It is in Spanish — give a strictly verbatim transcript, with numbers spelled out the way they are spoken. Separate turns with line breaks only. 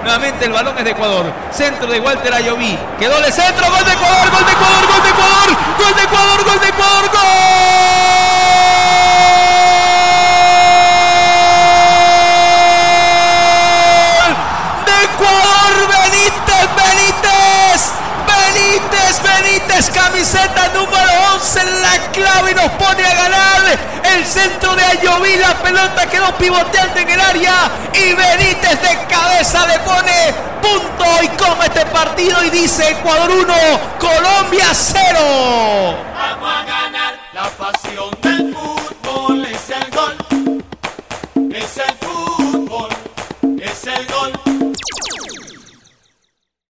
Nuevamente el balón es de Ecuador. Centro de Walter Ayoví. Quedó el centro. Gol de Ecuador, gol de Ecuador, gol de Ecuador. Gol de Ecuador, gol de Ecuador, gol. De Ecuador, Benítez, Benítez. Benítez, Benítez, camiseta número once en la clave y nos pone a ganar. El centro de Ayoví, la pelota quedó pivoteando en el área y Benítez de cabeza le pone punto y come este partido y dice Ecuador uno, Colombia cero.
Vamos a ganar la pasión del fútbol.